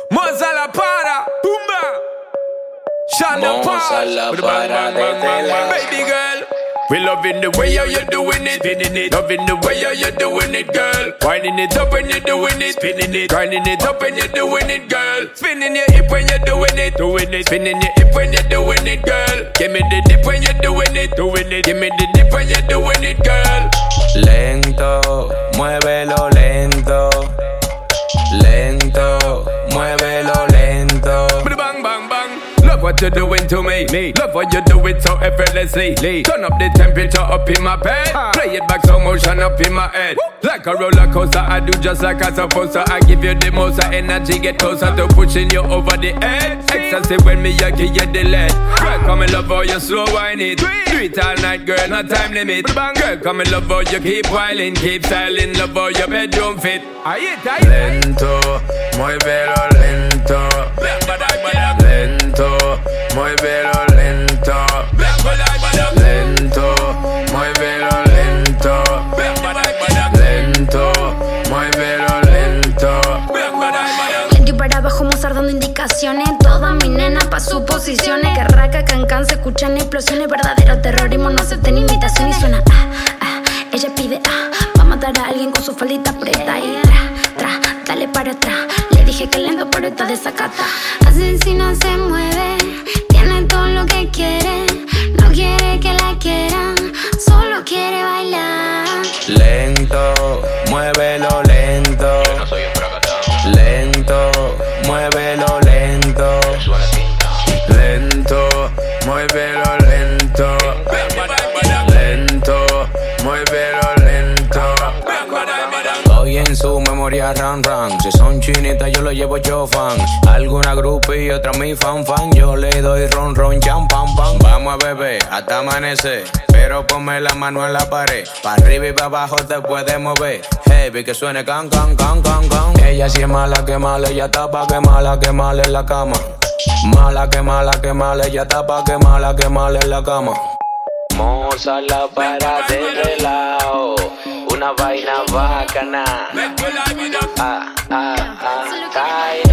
Moza la para, pumba. Shonda Paul, baby girl. We loving the way how you doing it, spinning it. Loving the way how you doing it, girl. Winding it up when you're doing it, spinning it. Grinding it up when you're doing it, girl. Spinning your hip when you're doing it, Spinning your hip when you're doing it, girl. Give me the dip when you're doing it, Give me the dip when you're doing it, girl. Lento, muévelo lento. Lento, muévelo lento. Bang, bang, bang. Love what you're doing to me. Love what you do it so effortlessly. Turn up the temperature up in my bed. Play it back, slow motion up in my head. Like a roller coaster, I do just like I'm supposed to. I give you the most energy, get closer to pushing you over the edge. Ecstasy when me, I give you the lead. Girl, come and love how you slow wine it. Do it all night, girl, no time limit. Girl, come and love how you keep whiling, keep styling, love how your bedroom fit. Lento, muévelo lento. Lento, muévelo lento. Lento, muévelo lento. Lento, muévelo lento. Lento y para abajo, Mozart dando indicaciones. Toda mi nena pa' sus posiciones. Que raca, cancan, se escuchan explosiones. Verdadero terrorismo, no acepten imitación. Y suena ella pide va a matar a alguien con su faldita preta. Y dale para atrás. Le dije que lento, pero está desacata. Así si no se mueve, tiene todo lo que quiere. No quiere que la quieran, solo quiere bailar. Lento, muévelo lento. Yo no soy un fracasado. Lento, muévelo lento. Lento, muévelo lento. Lento, muévelo lento. Estoy en su memoria ran ran. Si son chinitas yo lo llevo chofan. Alguna groupie y otra mi fan fan. Yo le doy ron ron cham pam pam. Vamos a beber hasta amanecer, pero ponme la mano en la pared. Pa' arriba y pa' abajo te puedes mover. Heavy que suene can can can can can. Ella sí es mala que mala, ella está pa' que mala en la cama. Mala que mala, ella está pa' que mala en la cama. Moza la para de relajo, una vaina bacana.